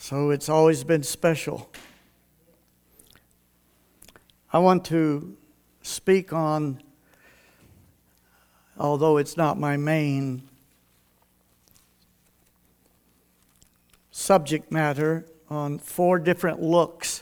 So it's always been special. I want to speak on, although it's not my main subject matter, on 4 different looks.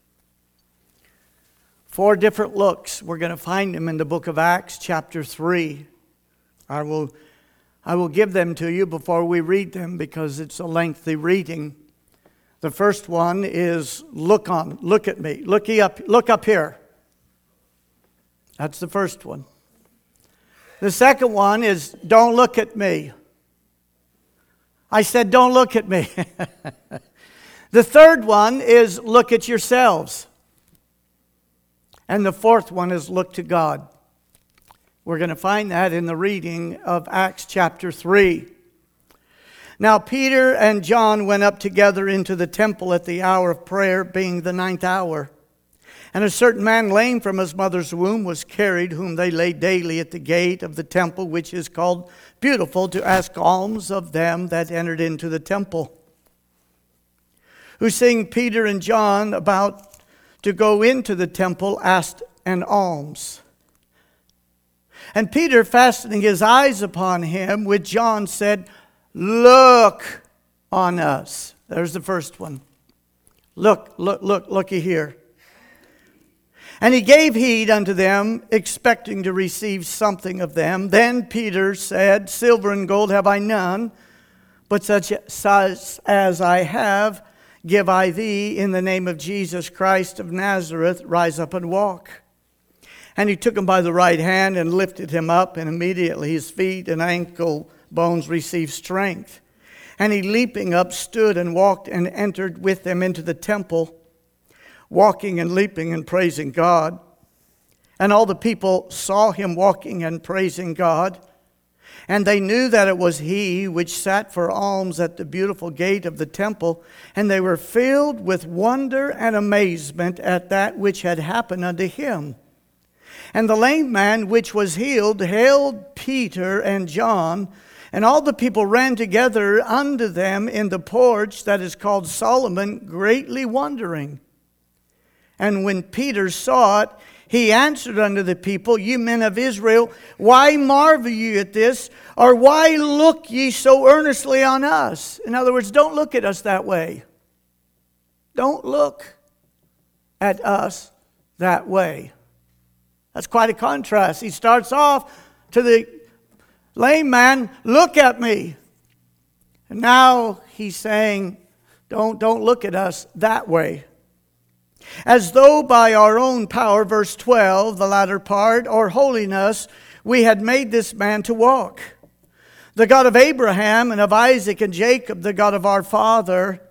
4 different looks. We're going to find them in the book of Acts, chapter 3. I will give them to you before we read them because it's a lengthy reading. The first one is look at me. Look up here. That's the first one. The second one is don't look at me. I said don't look at me. The third one is look at yourselves. And the fourth one is look to God. We're going to find that in the reading of Acts chapter 3. Now Peter and John went up together into the temple at the hour of prayer, being the 9th hour. And a certain man lame from his mother's womb was carried, whom they laid daily at the gate of the temple, which is called Beautiful, to ask alms of them that entered into the temple. Who, seeing Peter and John about to go into the temple, asked an alms. And Peter, fastening his eyes upon him with John, said, "Look on us." There's the first one. Looky here. And he gave heed unto them, expecting to receive something of them. Then Peter said, "Silver and gold have I none, but such as I have, give I thee. In the name of Jesus Christ of Nazareth, rise up and walk." And he took him by the right hand and lifted him up, and immediately his feet and ankle bones received strength. And he, leaping up, stood and walked and entered with them into the temple, walking and leaping and praising God. And all the people saw him walking and praising God. And they knew that it was he which sat for alms at the beautiful gate of the temple. And they were filled with wonder and amazement at that which had happened unto him. And the lame man which was healed hailed Peter and John. And all the people ran together unto them in the porch that is called Solomon, greatly wondering. And when Peter saw it, he answered unto the people, "Ye men of Israel, why marvel ye at this? Or why look ye so earnestly on us?" In other words, don't look at us that way. Don't look at us that way. That's quite a contrast. He starts off to the lame man, "Look at me." And now he's saying, don't look at us that way. As though by our own power, verse 12, the latter part, or holiness, we had made this man to walk. The God of Abraham and of Isaac and Jacob, the God of our father,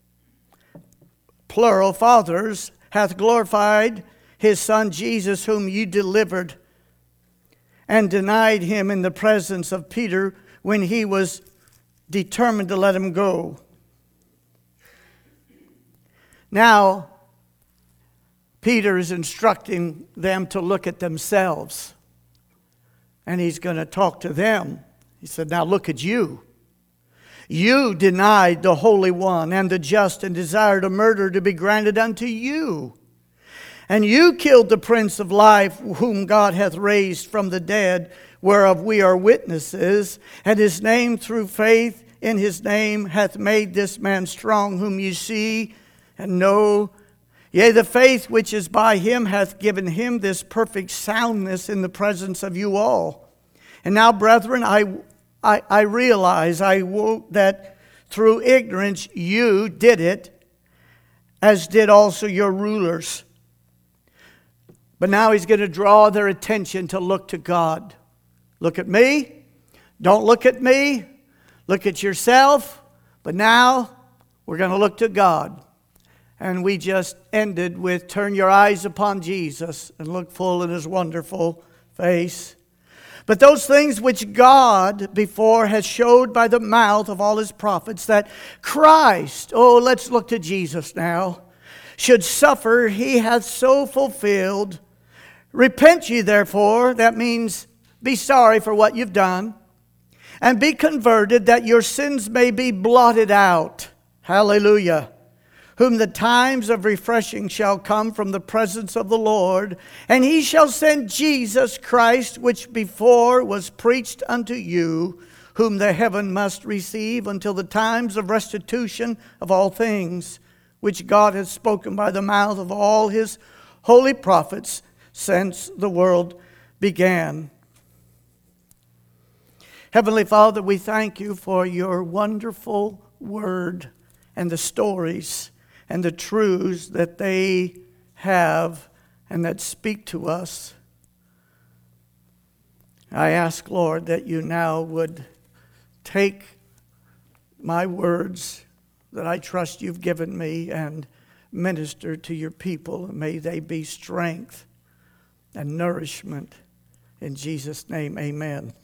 plural fathers, hath glorified his son Jesus, whom you delivered and denied him in the presence of Peter when he was determined to let him go. Now, Peter is instructing them to look at themselves. And he's going to talk to them. He said, now look at you. You denied the Holy One and the just and desired a murder to be granted unto you. And you killed the Prince of Life, whom God hath raised from the dead, whereof we are witnesses. And his name, through faith in his name, hath made this man strong, whom you see and know. Yea, the faith which is by him hath given him this perfect soundness in the presence of you all. And now, brethren, I realize that through ignorance you did it, as did also your rulers. But now he's going to draw their attention to look to God. Look at me. Don't look at me. Look at yourself. But now we're going to look to God. And we just ended with turn your eyes upon Jesus and look full in his wonderful face. But those things which God before has showed by the mouth of all his prophets, that Christ, let's look to Jesus now, should suffer, he hath so fulfilled. Repent ye therefore, that means be sorry for what you've done, and be converted that your sins may be blotted out. Hallelujah. whom the times of refreshing shall come from the presence of the Lord, and he shall send Jesus Christ, which before was preached unto you, whom the heaven must receive until the times of restitution of all things, which God has spoken by the mouth of all his holy prophets since the world began. Heavenly Father, we thank you for your wonderful word and the stories and the truths that they have and that speak to us. I ask, Lord, that you now would take my words that I trust you've given me and minister to your people. May they be strength and nourishment. In Jesus' name, amen.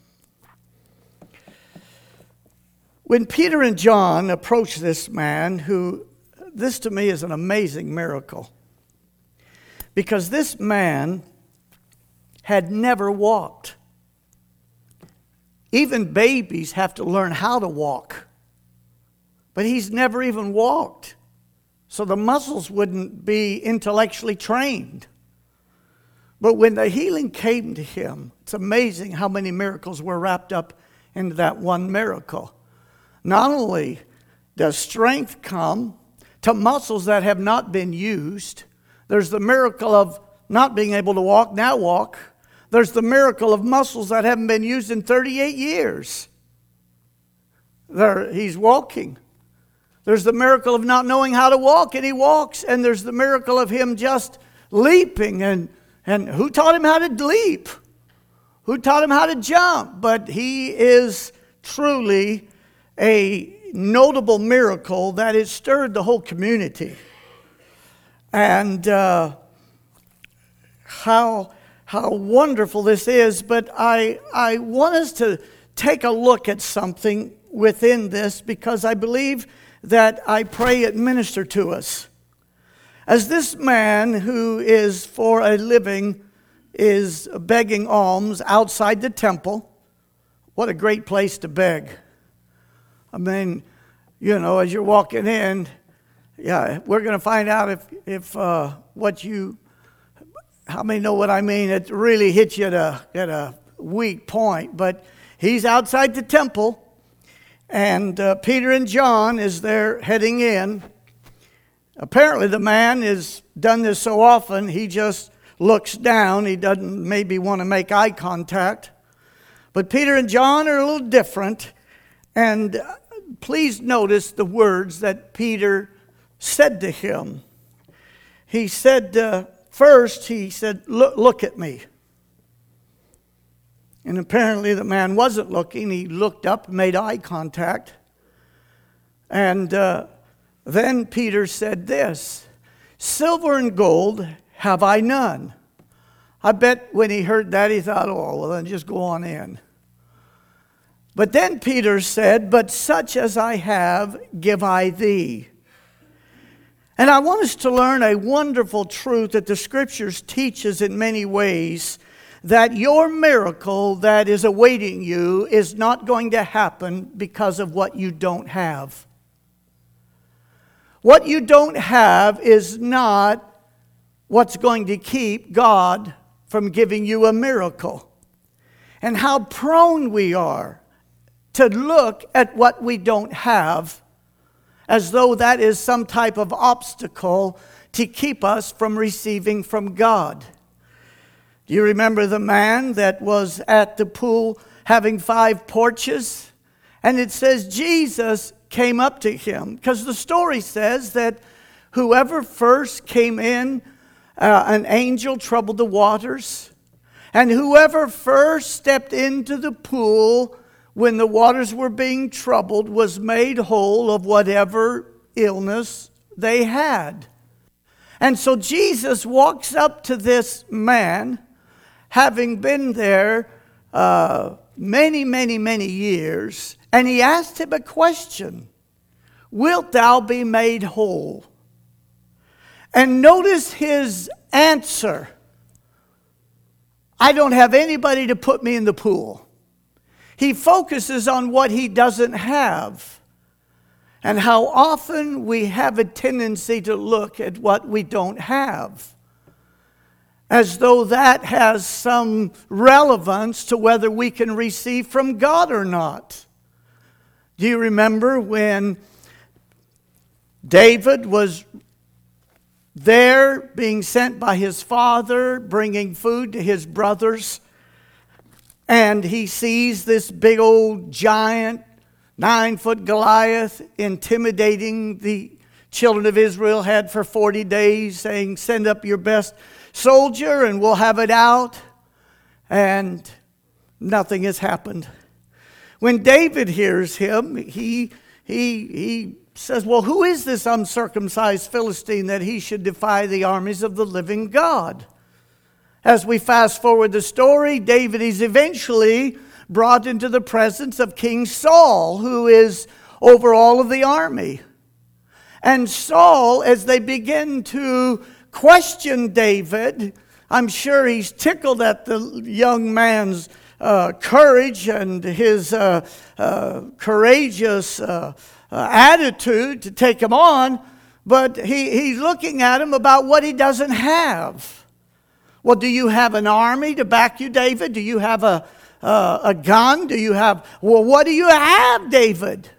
When Peter and John approached this man, this to me is an amazing miracle, because this man had never walked. Even babies have to learn how to walk, but he's never even walked. So the muscles wouldn't be intellectually trained. But when the healing came to him, it's amazing how many miracles were wrapped up into that one miracle. Not only does strength come to muscles that have not been used, there's the miracle of not being able to walk, now walk. There's the miracle of muscles that haven't been used in 38 years. He's walking. There's the miracle of not knowing how to walk, and he walks. And there's the miracle of him just leaping. And who taught him how to leap? Who taught him how to jump? But he is truly a notable miracle that has stirred the whole community. And how wonderful this is. But I want us to take a look at something within this, because I believe that I pray it minister to us. As this man who is for a living is begging alms outside the temple, what a great place to beg. I mean, as you're walking in, we're going to find out if how many know what I mean. It really hits you at a weak point. But he's outside the temple, and Peter and John is there heading in. Apparently the man has done this so often, he just looks down. He doesn't maybe want to make eye contact. But Peter and John are a little different. And please notice the words that Peter said to him. He said, first, he said, look at me. And apparently the man wasn't looking. He looked up and made eye contact. And then Peter said this, silver and gold have I none. I bet when he heard that, he thought, oh, well, then just go on in. But then Peter said, but such as I have, give I thee. And I want us to learn a wonderful truth that the Scriptures teaches in many ways, that your miracle that is awaiting you is not going to happen because of what you don't have. What you don't have is not what's going to keep God from giving you a miracle. And how prone we are to look at what we don't have as though that is some type of obstacle to keep us from receiving from God. Do you remember the man that was at the pool having 5 porches? And it says Jesus came up to him, because the story says that whoever first came in, an angel troubled the waters. And whoever first stepped into the pool when the waters were being troubled was made whole of whatever illness they had. And so Jesus walks up to this man, having been there many, many, many years, and he asked him a question. Wilt thou be made whole? And notice his answer. I don't have anybody to put me in the pool. He focuses on what he doesn't have. And how often we have a tendency to look at what we don't have, as though that has some relevance to whether we can receive from God or not. Do you remember when David was there being sent by his father, bringing food to his brothers, and he sees this big old giant, 9-foot Goliath, intimidating the children of Israel, had for 40 days, saying, send up your best soldier and we'll have it out. And nothing has happened. When David hears him, he says, well, who is this uncircumcised Philistine that he should defy the armies of the living God? As we fast forward the story, David is eventually brought into the presence of King Saul, who is over all of the army. And Saul, as they begin to question David, I'm sure he's tickled at the young man's courage and his courageous attitude to take him on, but he's looking at him about what he doesn't have. Well, do you have an army to back you, David? Do you have a gun? Do you have, well, what do you have, David?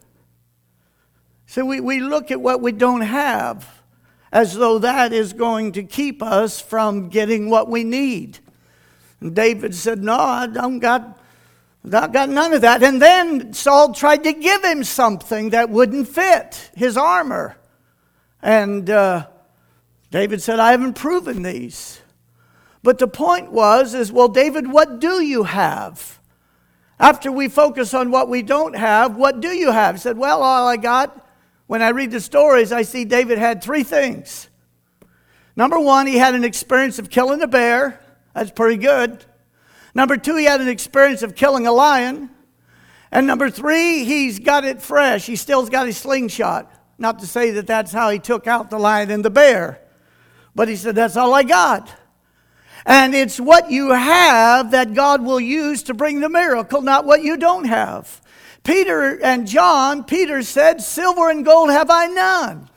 So we look at what we don't have as though that is going to keep us from getting what we need. And David said, no, I got none of that. And then Saul tried to give him something that wouldn't fit, his armor. And David said, I haven't proven these. But the point was, well, David, what do you have? After we focus on what we don't have, what do you have? He said, well, all I got, when I read the stories, I see David had 3 things. Number 1, he had an experience of killing a bear. That's pretty good. Number 2, he had an experience of killing a lion. And number 3, he's got it fresh. He still's got his slingshot. Not to say that that's how he took out the lion and the bear. But he said, that's all I got. And it's what you have that God will use to bring the miracle, not what you don't have. Peter said, silver and gold have I none.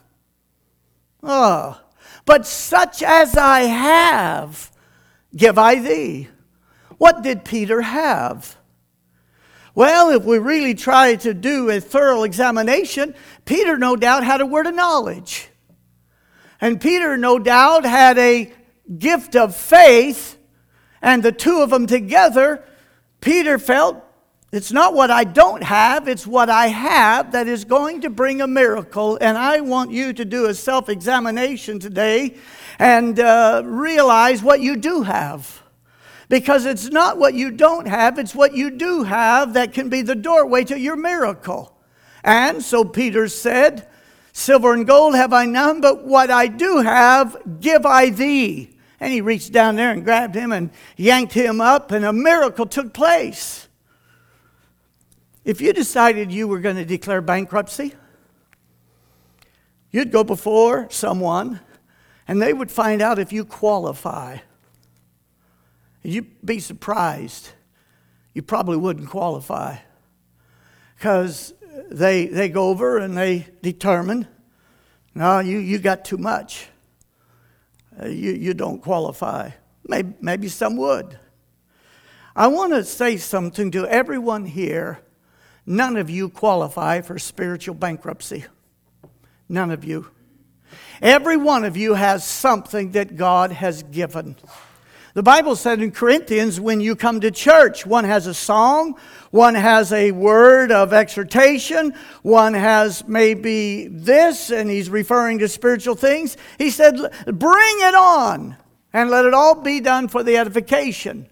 But such as I have, give I thee. What did Peter have? Well, if we really try to do a thorough examination, Peter no doubt had a word of knowledge. And Peter no doubt had a gift of faith, and the two of them together, Peter felt, it's not what I don't have, it's what I have that is going to bring a miracle. And I want you to do a self-examination today and realize what you do have. Because it's not what you don't have, it's what you do have that can be the doorway to your miracle. And so Peter said, silver and gold have I none, but what I do have, give I thee. And he reached down there and grabbed him and yanked him up, and a miracle took place. If you decided you were going to declare bankruptcy, you'd go before someone, and they would find out if you qualify. You'd be surprised. You probably wouldn't qualify. Because they go over and they determine, no, you got too much. You don't qualify. Maybe some would. I want to say something to everyone here. None of you qualify for spiritual bankruptcy. None of you. Every one of you has something that God has given. The Bible said in Corinthians, when you come to church, one has a song, one has a word of exhortation, one has maybe this, and he's referring to spiritual things. He said, bring it on, and let it all be done for the edification.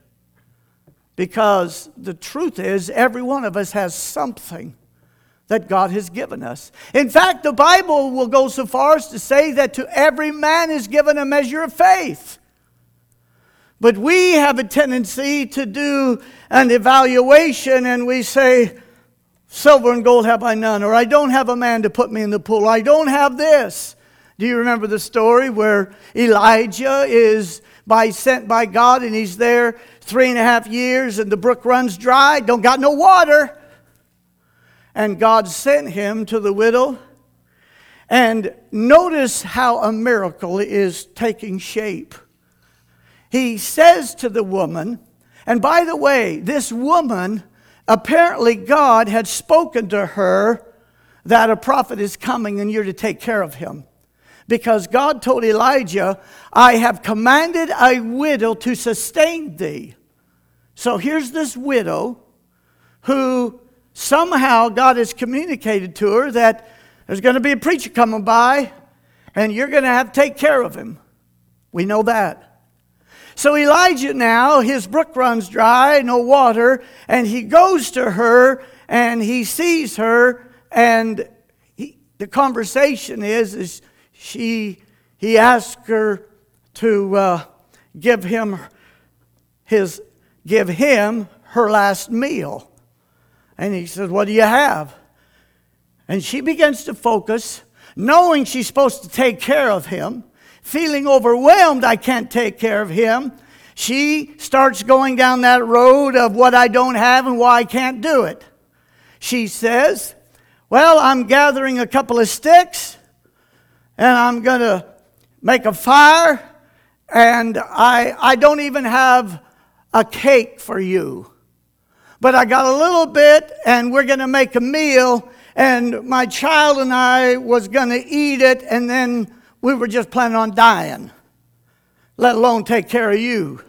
Because the truth is, every one of us has something that God has given us. In fact, the Bible will go so far as to say that to every man is given a measure of faith. But we have a tendency to do an evaluation and we say, silver and gold have I none, or I don't have a man to put me in the pool, I don't have this. Do you remember the story where Elijah is sent by God and he's there 3.5 years and the brook runs dry, don't got no water. And God sent him to the widow And notice how a miracle is taking shape. He says to the woman, and by the way, this woman, apparently God had spoken to her that a prophet is coming and you're to take care of him. Because God told Elijah, I have commanded a widow to sustain thee. So here's this widow who somehow God has communicated to her that there's going to be a preacher coming by and you're going to have to take care of him. We know that. So Elijah now, his brook runs dry, no water, and he goes to her and he sees her, and the conversation is he asks her to give him her last meal. And he says, what do you have? And she begins to focus, knowing she's supposed to take care of him, feeling overwhelmed, I can't take care of him. She starts going down that road of what I don't have and why I can't do it. She says, well, I'm gathering a couple of sticks and I'm going to make a fire, and I don't even have a cake for you. But I got a little bit and we're going to make a meal, and my child and I was going to eat it, and then we were just planning on dying, let alone take care of you.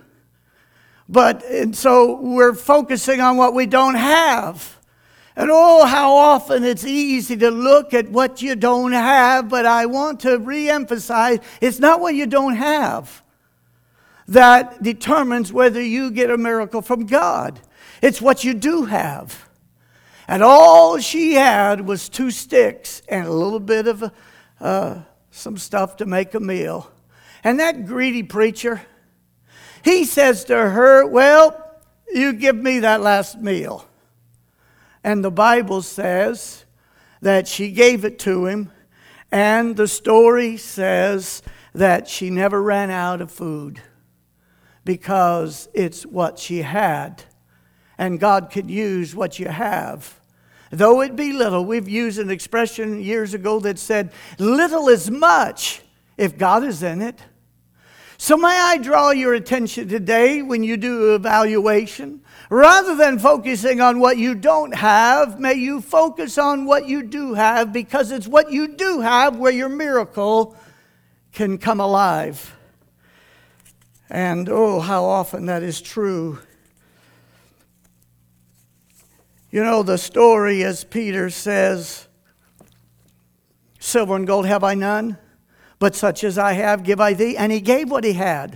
And so we're focusing on what we don't have. And oh, how often it's easy to look at what you don't have, but I want to reemphasize, it's not what you don't have that determines whether you get a miracle from God. It's what you do have. And all she had was 2 sticks and a little bit of some stuff to make a meal. And that greedy preacher, he says to her, well, you give me that last meal. And the Bible says that she gave it to him, and the story says that she never ran out of food because it's what she had. And God could use what you have. Though it be little, we've used an expression years ago that said, little is much if God is in it. So may I draw your attention today when you do evaluation, rather than focusing on what you don't have, may you focus on what you do have, because it's what you do have where your miracle can come alive. And oh, how often that is true. You know the story, as Peter says, silver and gold have I none, but such as I have give I thee. And he gave what he had.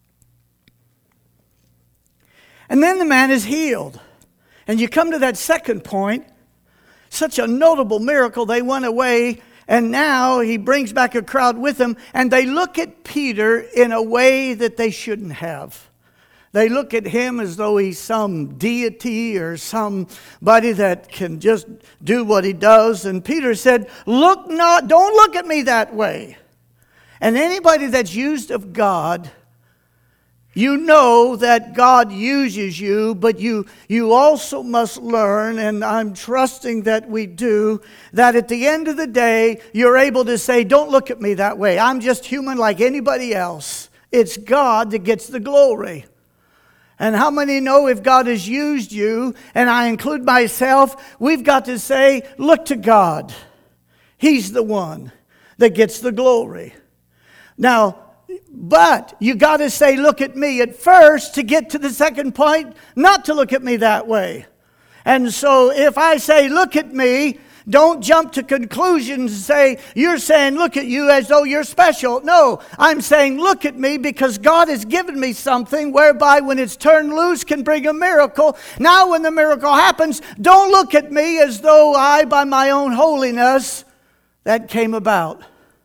And then the man is healed. And you come to that second point, such a notable miracle. They went away, and now he brings back a crowd with him, and they look at Peter in a way that they shouldn't have. They look at him as though he's some deity or somebody that can just do what he does. And Peter said, don't look at me that way. And anybody that's used of God, you know that God uses you, but you also must learn, and I'm trusting that we do, that at the end of the day, you're able to say, don't look at me that way. I'm just human like anybody else. It's God that gets the glory. And how many know if God has used you, and I include myself, we've got to say, look to God. He's the one that gets the glory. Now, but you got to say, look at me at first to get to the second point, not to look at me that way. And so if I say, look at me, don't jump to conclusions and say, you're saying, look at you as though you're special. No, I'm saying, look at me because God has given me something whereby when it's turned loose can bring a miracle. Now when the miracle happens, don't look at me as though I, by my own holiness, that came about.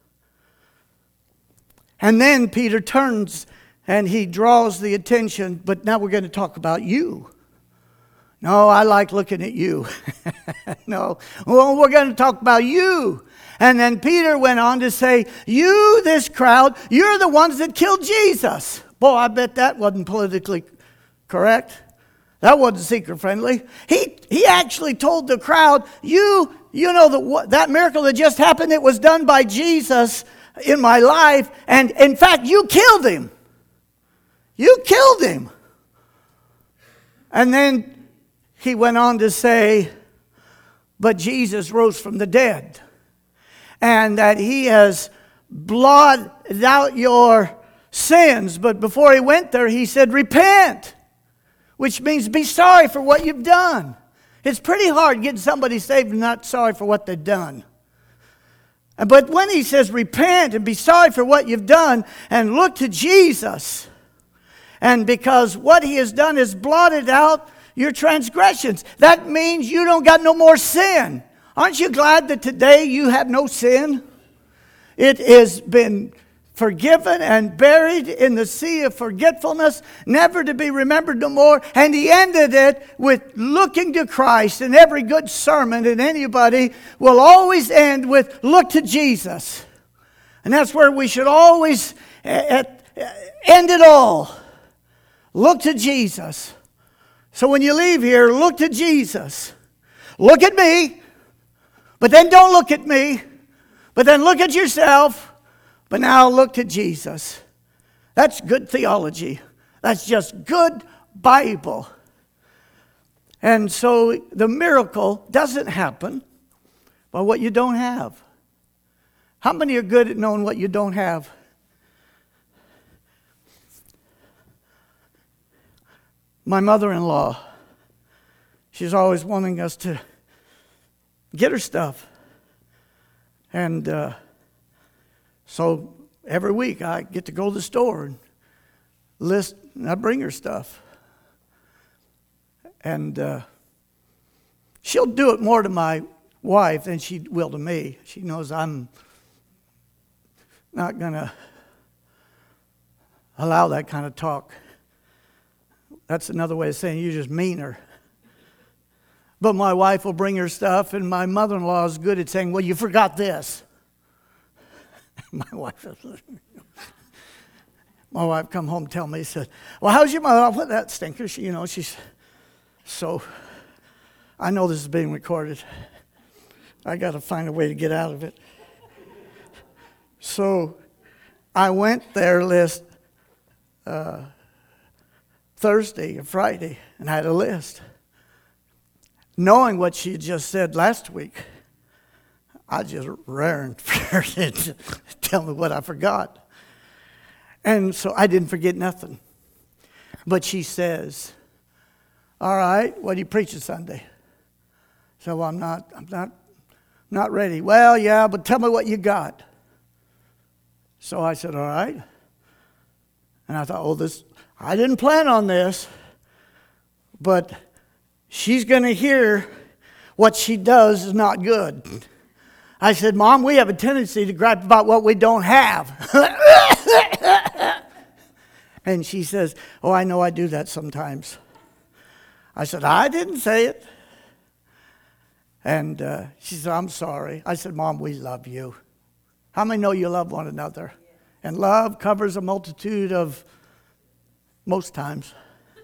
And then Peter turns and he draws the attention, but now we're going to talk about you. No, I like looking at you. No, well, we're going to talk about you. And then Peter went on to say, you, this crowd, you're the ones that killed Jesus. Boy, I bet that wasn't politically correct. That wasn't seeker friendly. He actually told the crowd, you You know that miracle that just happened, it was done by Jesus in my life. And in fact, you killed him. You killed him. And then he went on to say, but Jesus rose from the dead. And that he has blotted out your sins. But before he went there, he said, repent. Which means be sorry for what you've done. It's pretty hard getting somebody saved and not sorry for what they've done. But when he says repent and be sorry for what you've done and look to Jesus, and because what he has done is blotted out your transgressions, that means you don't got no more sin. Aren't you glad that today you have no sin? It has been forgiven and buried in the sea of forgetfulness, never to be remembered no more. And he ended it with looking to Christ. And every good sermon and anybody will always end with look to Jesus. And that's where we should always end it all. Look to Jesus. So when you leave here, look to Jesus. Look at me, but then don't look at me, but then look at yourself. But now look to Jesus. That's good theology. That's just good Bible. And so the miracle doesn't happen by what you don't have. How many are good at knowing what you don't have? My mother-in-law, she's always wanting us to get her stuff. And so every week I get to go to the store and list, and I bring her stuff. And she'll do it more to my wife than she will to me. She knows I'm not going to allow that kind of talk. That's another way of saying you're just meaner. But my wife will bring her stuff, and my mother-in-law is good at saying, well, you forgot this. My wife come home and tell me, said, well, how's your mother? Well, that stinker. She's so, I know this is being recorded. I got to find a way to get out of it. So I went there Thursday or Friday, and I had a list. Knowing what she had just said last week, I just raring for her to tell me what I forgot. And so I didn't forget nothing. But she says, all right, what are you preaching Sunday? So well, I'm not ready. Well, yeah, but tell me what you got. So I said, all right. And I thought, I didn't plan on this, but she's going to hear what she does is not good. I said, Mom, we have a tendency to gripe about what we don't have. And she says, oh, I know I do that sometimes. I said, I didn't say it. And she said, I'm sorry. I said, Mom, we love you. How many know you love one another? And love covers a multitude of, most times.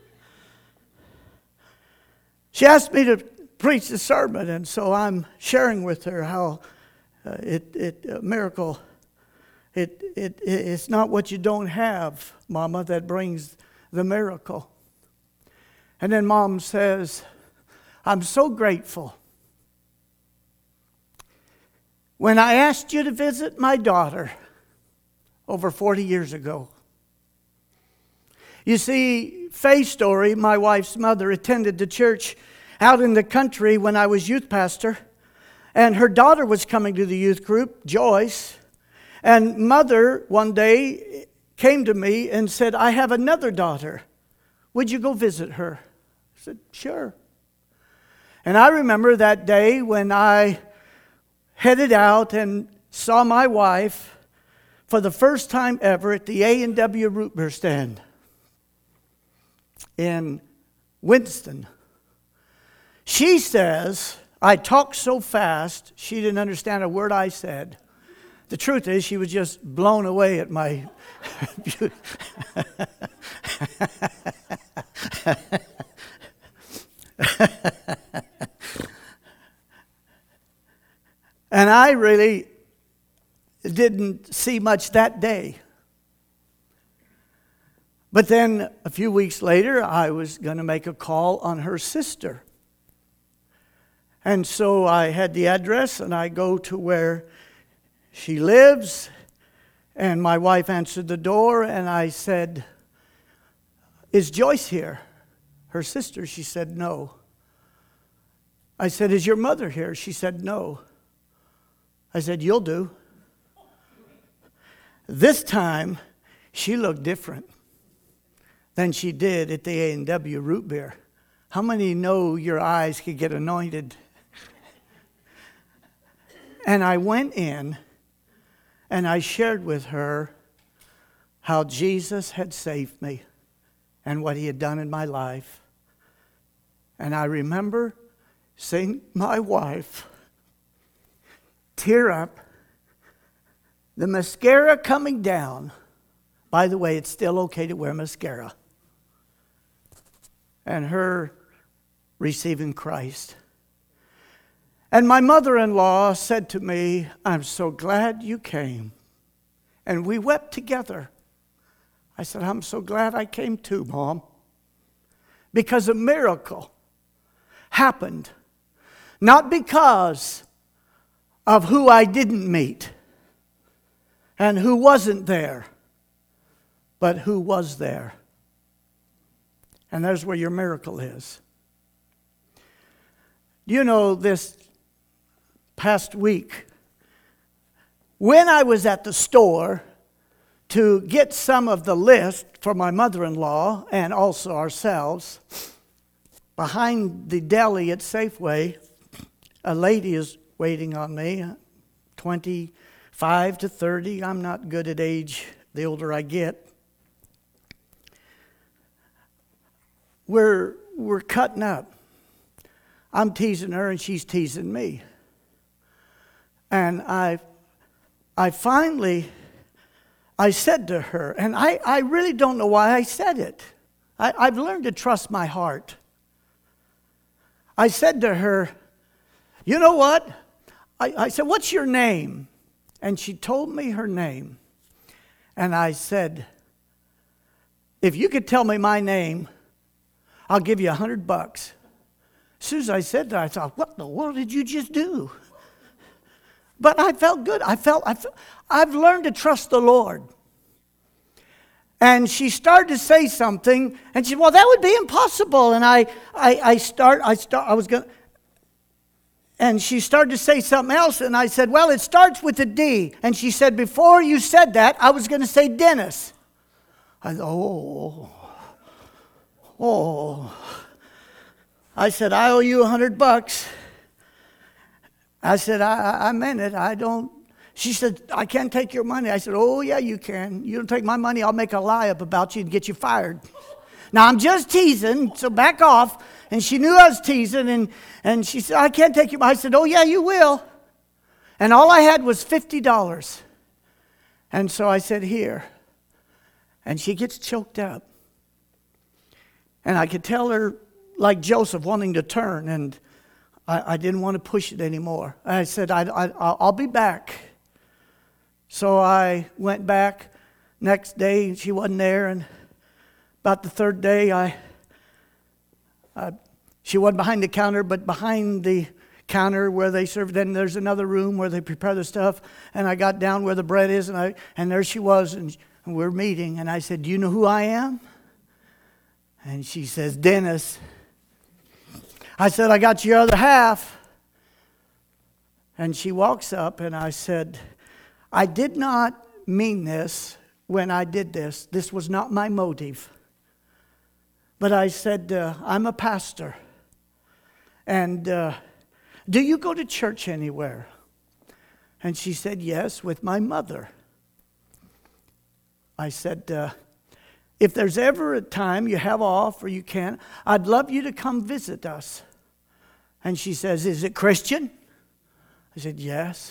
She asked me to preach the sermon, and so I'm sharing with her how a miracle, it's not what you don't have, Mama, that brings the miracle. And then Mom says, I'm so grateful. When I asked you to visit my daughter over 40 years ago, you see, Faye's story, my wife's mother, attended the church out in the country when I was youth pastor. And her daughter was coming to the youth group, Joyce. And mother one day came to me and said, I have another daughter. Would you go visit her? I said, sure. And I remember that day when I headed out and saw my wife for the first time ever at the A&W root beer stand in Winston. She says, I talked so fast, she didn't understand a word I said. The truth is, she was just blown away at my And I really didn't see much that day. But then a few weeks later, I was going to make a call on her sister. And so I had the address, and I go to where she lives, and my wife answered the door, and I said, "Is Joyce here?" Her sister, she said, "No." I said, "Is your mother here?" She said, "No." I said, "You'll do." This time, she looked different than she did at the A&W root beer. How many know your eyes could get anointed? And I went in and I shared with her how Jesus had saved me and what he had done in my life. And I remember seeing my wife tear up, the mascara coming down. By the way, it's still okay to wear mascara. And her receiving Christ. And my mother-in-law said to me, "I'm so glad you came." And we wept together. I said, "I'm so glad I came too, Mom." Because a miracle happened. Not because of who I didn't meet and who wasn't there, but who was there. And there's where your miracle is. You know, this past week, when I was at the store to get some of the list for my mother-in-law and also ourselves, behind the deli at Safeway, a lady is waiting on me, 25 to 30. I'm not good at age the older I get. We're cutting up. I'm teasing her and she's teasing me. And I finally said to her, and I really don't know why I said it. I've learned to trust my heart. I said to her, "You know what?" I said, "What's your name?" And she told me her name. And I said, "If you could tell me my name, I'll give you $100. As soon as I said that, I thought, what in the world did you just do? But I felt good. I've learned to trust the Lord. And she started to say something, and she said, "Well, that would be impossible." And and she started to say something else, and I said, "Well, it starts with a D." And she said, "Before you said that, I was going to say Dennis." I thought, oh. I said, "I owe you $100. I said, I meant it. I don't. She said, "I can't take your money." I said, "Oh, yeah, you can. You don't take my money, I'll make a lie up about you and get you fired." Now, I'm just teasing, so back off. And she knew I was teasing, and she said, "I can't take your money." I said, "Oh, yeah, you will." And all I had was $50. And so I said, "Here." And she gets choked up. And I could tell her, like Joseph, wanting to turn, and I didn't want to push it anymore. I said, I'll be back. So I went back. Next day, she wasn't there, and about the third day, she wasn't behind the counter, but behind the counter where they serve. Then there's another room where they prepare the stuff, and I got down where the bread is, and there she was, and we're meeting, and I said, "Do you know who I am?" And she says, "Dennis." I said, "I got your other half." And she walks up, and I said, "I did not mean this when I did this. This was not my motive." But I said, "I'm a pastor. And do you go to church anywhere?" And she said, "Yes, with my mother." I said, "If there's ever a time you have off or you can, I'd love you to come visit us." And she says, "Is it Christian?" I said, "Yes."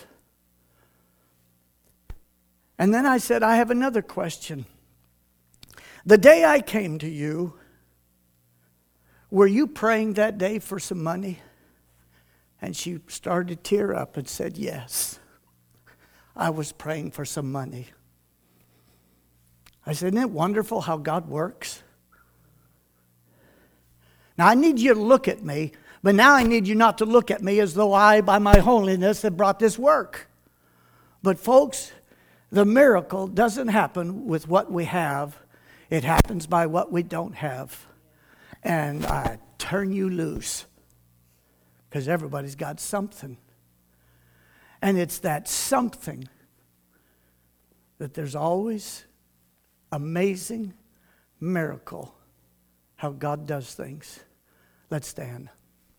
And then I said, "I have another question. The day I came to you, were you praying that day for some money?" And she started to tear up and said, yes, I was praying for some money. I said, isn't it wonderful how God works? Now, I need you to look at me, but now I need you not to look at me as though I, by my holiness, have brought this work. But folks, the miracle doesn't happen with what we have. It happens by what we don't have. And I turn you loose, because everybody's got something. And it's that something that there's always amazing miracle how God does things. Let's stand.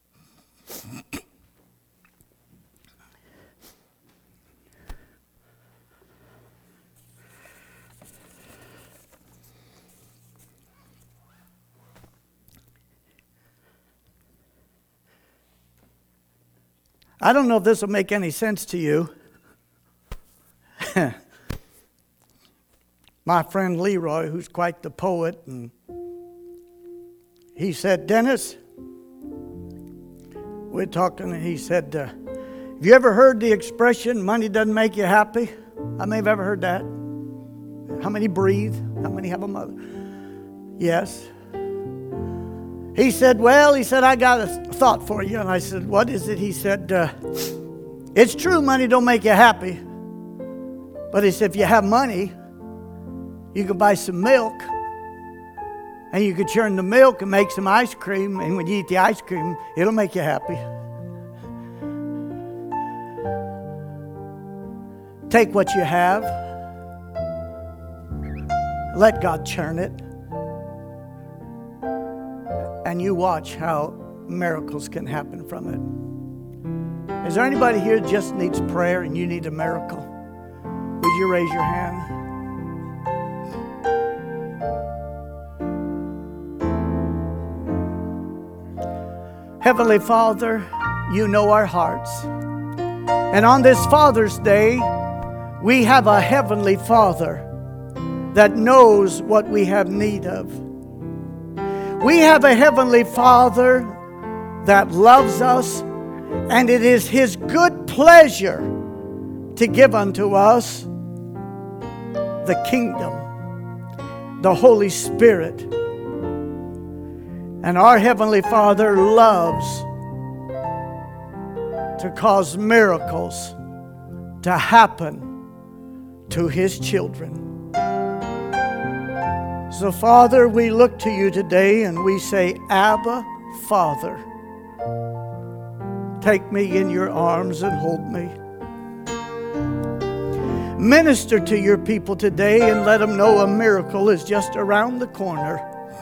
I don't know if this will make any sense to you. My friend Leroy, who's quite the poet, and he said, Dennis, we're talking, and he said, have you ever heard the expression, money doesn't make you happy? How many have ever heard that? How many breathe? How many have a mother? Yes. He said, I got a thought for you. And I said, what is it? He said, it's true money don't make you happy. But he said, if you have money, you can buy some milk. And you could churn the milk and make some ice cream. And when you eat the ice cream, it'll make you happy. Take what you have. Let God churn it. And you watch how miracles can happen from it. Is there anybody here that just needs prayer and you need a miracle? Would you raise your hand? Heavenly Father, you know our hearts. And on this Father's Day, we have a Heavenly Father that knows what we have need of. We have a Heavenly Father that loves us, and it is His good pleasure to give unto us the kingdom, the Holy Spirit. And our Heavenly Father loves to cause miracles to happen to His children. So, Father, we look to you today and we say, Abba, Father, take me in your arms and hold me. Minister to your people today and let them know a miracle is just around the corner.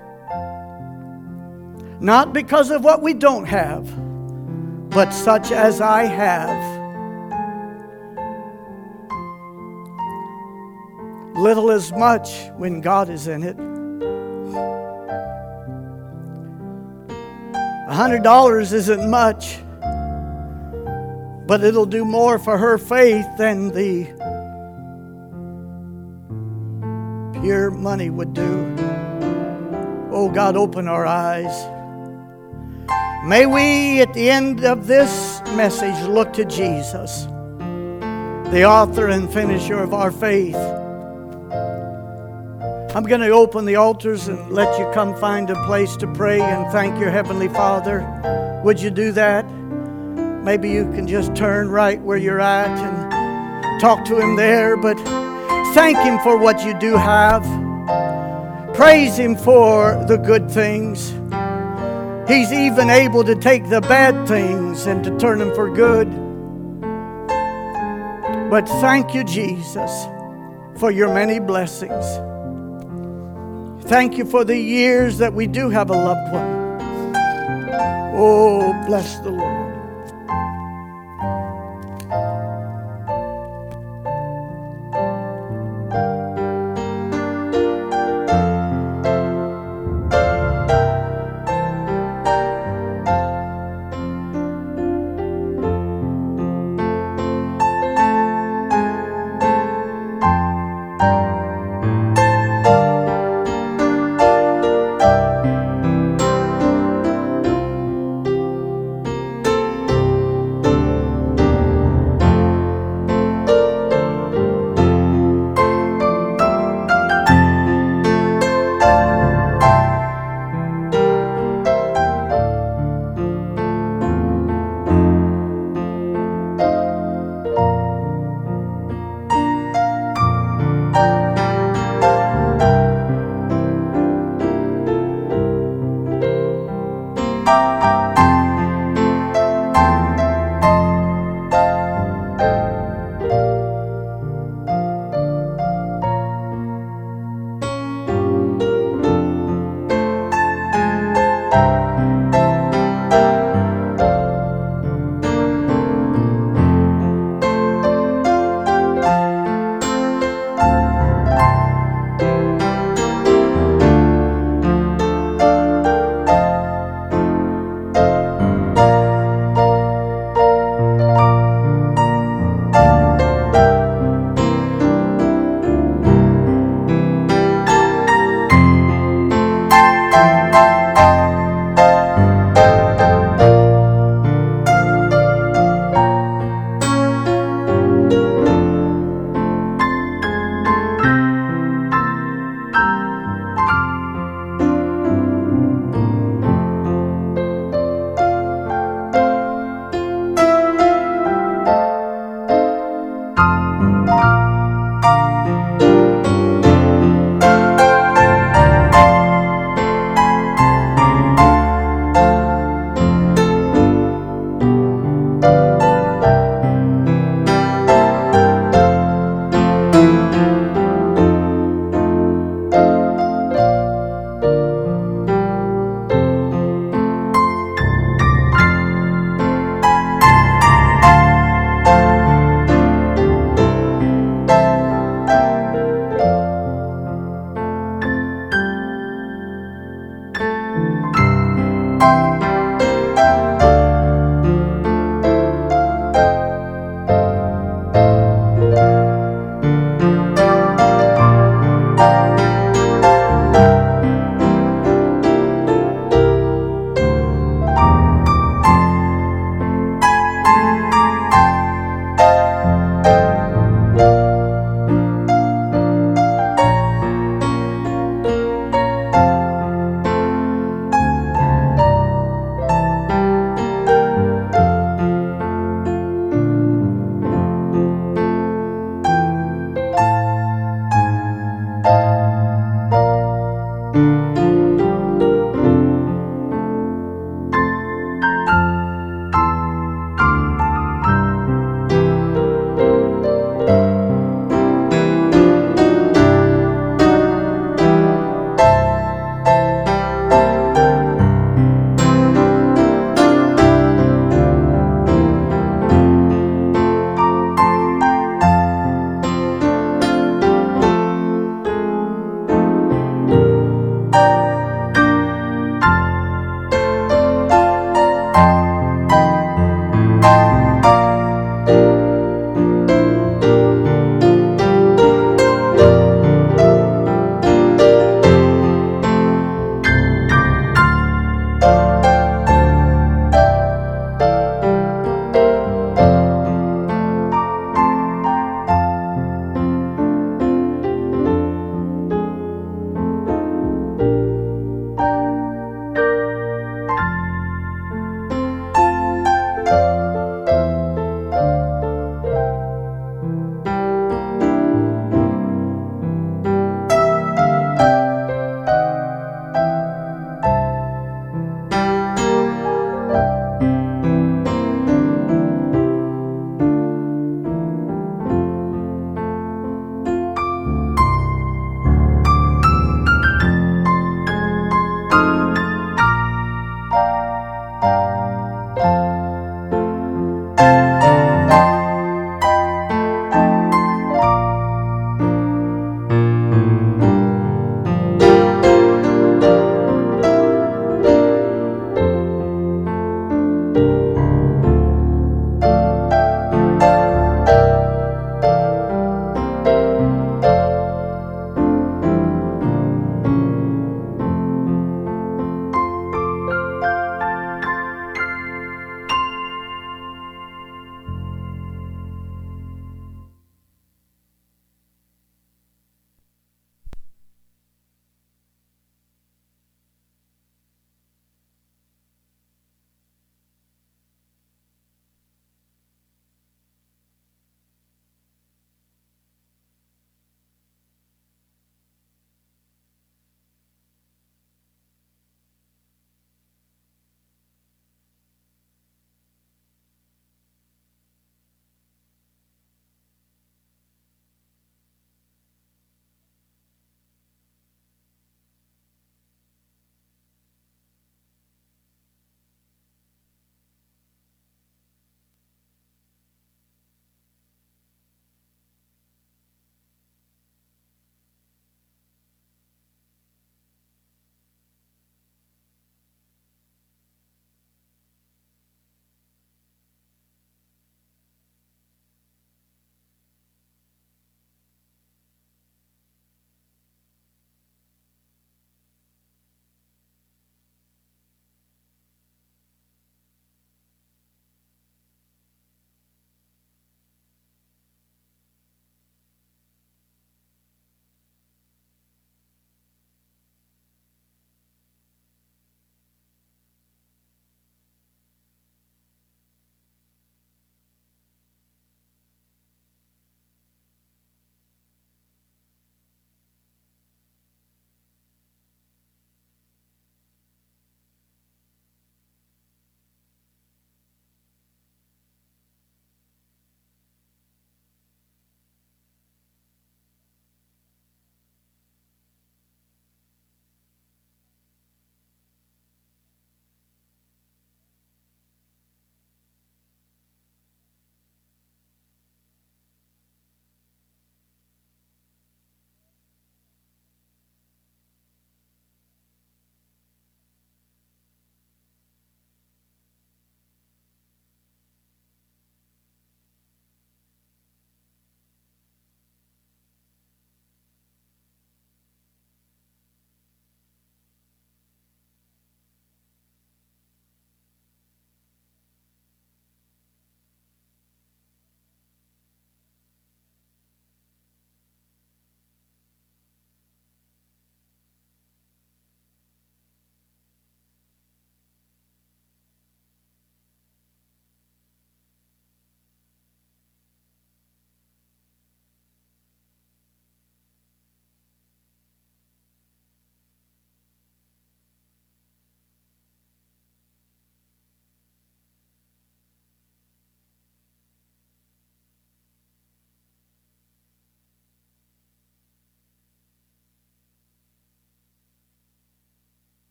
Not because of what we don't have, but such as I have. Little as much when God is in it. $100 isn't much, but it'll do more for her faith than the pure money would do. Oh God, open our eyes. May we, at the end of this message, look to Jesus, the author and finisher of our faith. I'm going to open the altars and let you come find a place to pray and thank your Heavenly Father. Would you do that? Maybe you can just turn right where you're at and talk to Him there, but thank Him for what you do have. Praise Him for the good things. He's even able to take the bad things and to turn them for good. But thank you, Jesus, for your many blessings. Thank you for the years that we do have a loved one. Oh, bless the Lord. Amen.